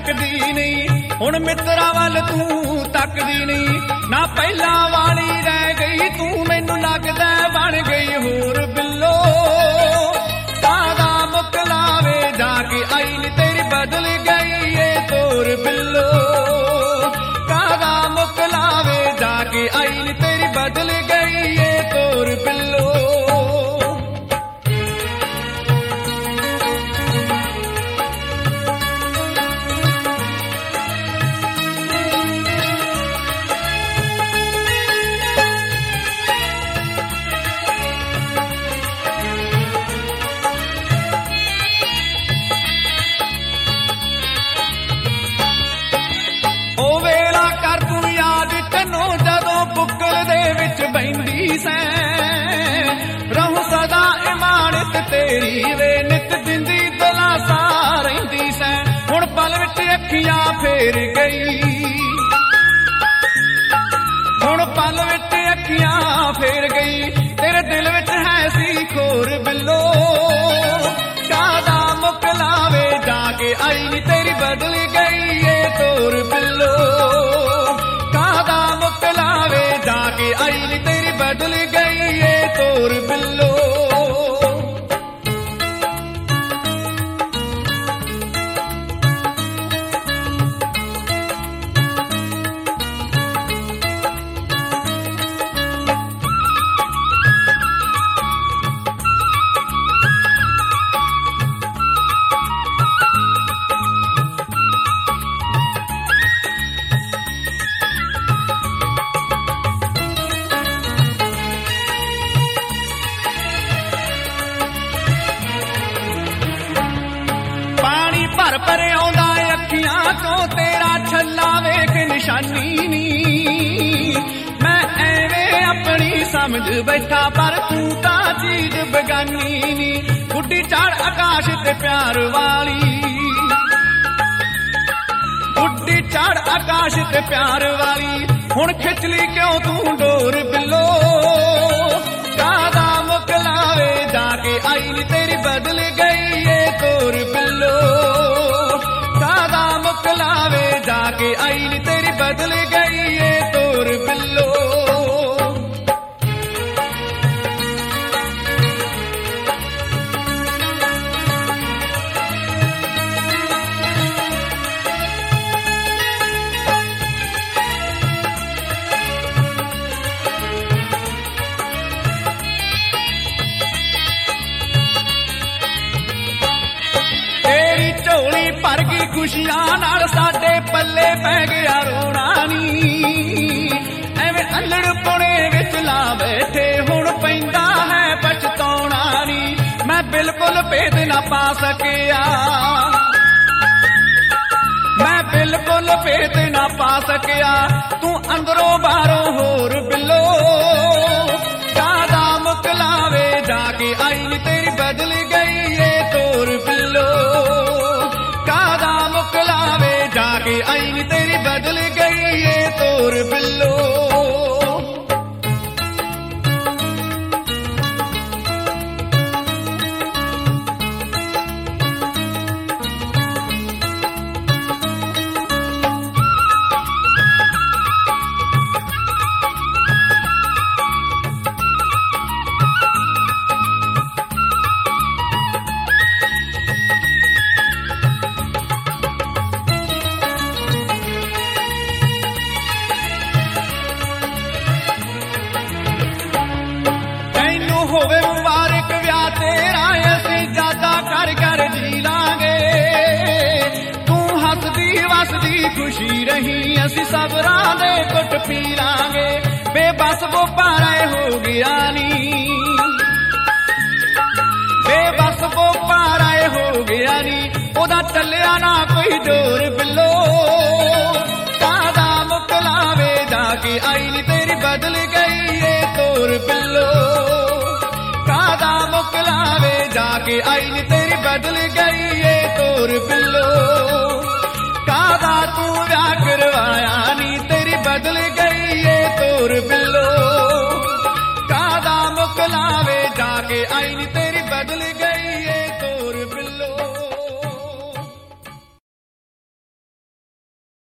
ਚੱਕਦੀ ਨਹੀਂ, ਹੁਣ ਮਿੱਤਰਾਂ ਵੱਲ ਤੂੰ ਤੱਕਦੀ ਨਹੀਂ। ਨਾ ਪਹਿਲਾਂ ਵਾਲੀ ਰਹਿ ਗਈ ਤੂੰ, ਮੈਨੂੰ ਲੱਗਦਾ ਬਣ ਗਈ ਹੋਰ ਬਿੱਲੋ। ਕਾਹਦਾ ਮੁਕਲਾਵੇ ਜਾ ਕੇ ਆਈ ਨੀ ਤੇਰੀ ਬਦਲ ਗਈ ਏ ਤੋਰ ਬਿੱਲੋ। ਕਾਹਦਾ ਮੁਕਲਾਵੇ ਜਾ ਕੇ ਆਈ ਨੀ ਤੇਰੀ ਬਦਲ ਗਈ ਏ ਤੋਰ ਬਿੱਲੋ। ਬੈਂਦੀ ਸੈਂ ਰਹੂੰ ਸਦਾ ਇਮਾਨਤ ਤੇਰੀ ਵੇ, ਨਿਤ ਦਿੰਦੀ ਦਲਾਸਾ ਰਹਿੰਦੀ ਸੈਂ। ਹੁਣ ਪਲ ਵਿੱਚ ਅੱਖੀਆਂ ਫੇਰ ਗਈ, ਹੁਣ ਪਲ ਵਿੱਚ ਅੱਖੀਆਂ ਫੇਰ ਗਈ, ਤੇਰੇ ਦਿਲ ਵਿੱਚ ਹੈ ਸੀ ਖੋਰ ਬਿੱਲੋ। ਕਾਹਦਾ ਮੁਕਲਾਵੇ ਜਾ ਕੇ ਆਈ ਨੀ ਤੇਰੀ ਬਦਲ ਗਈ ਏ ਤੋਰ ਬਿੱਲੋ। ਕਾਹਦਾ ਮੁਕਲਾਵੇ ਜਾ ਕੇ ਆਈ ਨੀ ਤੇਰੀ ਬਦਲ ਗਈ ਏ ਤੋਰ ਬਿੱਲੋ। ਭਰ ਆਉਂਦਾ ਅੱਖੀਆਂ ਤੋਂ ਤੇਰਾ ਛੱਲਾ ਵੇਖ ਨਿਸ਼ਾਨੀ ਨੀ। ਮੈਂ ਐਵੇਂ ਆਪਣੀ ਸਮਝ ਬੈਠਾ ਪਰ ਤੂੰ ਤਾਂ ਚੀਜ਼ ਬਗਾਨੀ ਨੀ। ਗੁੱਡੀ ਚੜ ਆਕਾਸ਼ ਤੇ ਪਿਆਰ ਵਾਲੀ, ਗੁੱਡੀ ਚੜ ਆਕਾਸ਼ ਤੇ ਪਿਆਰ ਵਾਲੀ, ਹੁਣ ਖਿੱਚ ਲਈ ਕਿਉਂ ਤੂੰ ਡੋਰ ਬਿੱਲੋ। ਕਾਹਦਾ ਮੁਕਲਾਵੇ ਜਾ ਕੇ ਆਈ ਨੀ ਤੇਰੀ ਬਦਲ ਗਈ ਏ ਤੋਰ ਬਿੱਲੋ। ਕਾਹਦਾ ਮੁਕਲਾਵੇ ਜਾ ਕੇ ਆਈ ਨੀ ਤੇਰੀ ਬਦਲ ਗਈ ਏ ਤੋਰ ਬਿੱਲੋ। ਝੋਲੀ ਭਰ ਗਈ ਖੁਸ਼ੀਆਂ ਨਾਲ, ਸਾਡੇ ਪੱਲੇ ਪੈ ਗਿਆ ਰੋਣਾ ਨੀ। ਐਵੇਂ ਅੱਲੜ ਪੁਣੇ ਵਿੱਚ ਲਾ ਬੈਠੇ, ਹੁਣ ਪੈਂਦਾ ਹੈ ਪਛਤਾਉਣਾ ਨੀ। ਮੈਂ ਬਿਲਕੁਲ ਭੇਦ ਨਾ ਪਾ ਸਕਿਆ, ਮੈਂ ਬਿਲਕੁਲ ਭੇਦ ਨਾ ਪਾ ਸਕਿਆ, ਤੂੰ ਅੰਦਰੋਂ ਬਾਹਰੋਂ ਹੋਰ ਬਿੱਲੋ। ਕਾਹਦਾ ਮੁਕਲਾਵੇ ਜਾ ਕੇ ਆਈ ਨੀ ਤੇਰੀ ਬਦਲ ਗਈ ਏ ਤੋਰ ਬਿੱਲੋ। ਕਾਹਦਾ ਮੁਕਲਾਵੇ ਜਾ ਕੇ ਆਈ ਨੀ ਤੇਰੀ ਬਦਲ ਗਈ ਏ ਤੋਰ ਬਿੱਲੋ। ਹੋਵੇ ਮੁਬਾਰਕ ਵਿਆਹ ਤੇਰਾ, ਅਸੀਂ ਜਾਦਾ ਕਰ ਕਰ ਜੀ ਲਾਂਗੇ। ਤੂੰ ਹੱਸਦੀ ਵਸਦੀ ਖੁਸ਼ੀ ਰਹੀ, ਅਸੀਂ ਸਬਰਾਂ ਦੇ ਘੁੱਟ ਪੀ ਲਾਂਗੇ। ਬੇਬਸ ਬੋਪਾਰਾ ਹੋ ਗਿਆ ਨੀ, ਬੇਬਸ ਬੋਪਾਰਾ ਹੋ ਗਿਆ ਨੀ। ਉਹਦਾ ਚੱਲਿਆ ਨਾ ਕੋਈ ਜ਼ੋਰ ਬਿੱਲੋ। ਕਾਹਦਾ ਮੁਕਲਾਵੇ ਜਾ ਕੇ ਆਈ ਨੀ ਤੇਰੀ ਬਦਲ ਗਈ ਏ ਤੋਰ ਬਿੱਲੋ। ਕਾਹਦਾ ਮੁਕਲਾਵੇ ਜਾ ਕੇ ਆਈ ਨੀ ਤੇਰੀ ਬਦਲ ਗਈ ਏ ਤੋਰ ਬਿੱਲੋ। ਕਾਹਦਾ ਤੂੰ ਵਿਆਹ ਕਰਵਾਇਆ ਨੀ ਤੇਰੀ ਬਦਲ ਗਈ ਏ ਤੋਰ ਬਿੱਲੋ। ਕਾਹਦਾ ਮੁਕਲਾਵੇ ਜਾ ਕੇ ਆਈ ਨੀ ਤੇਰੀ ਬਦਲ ਗਈ।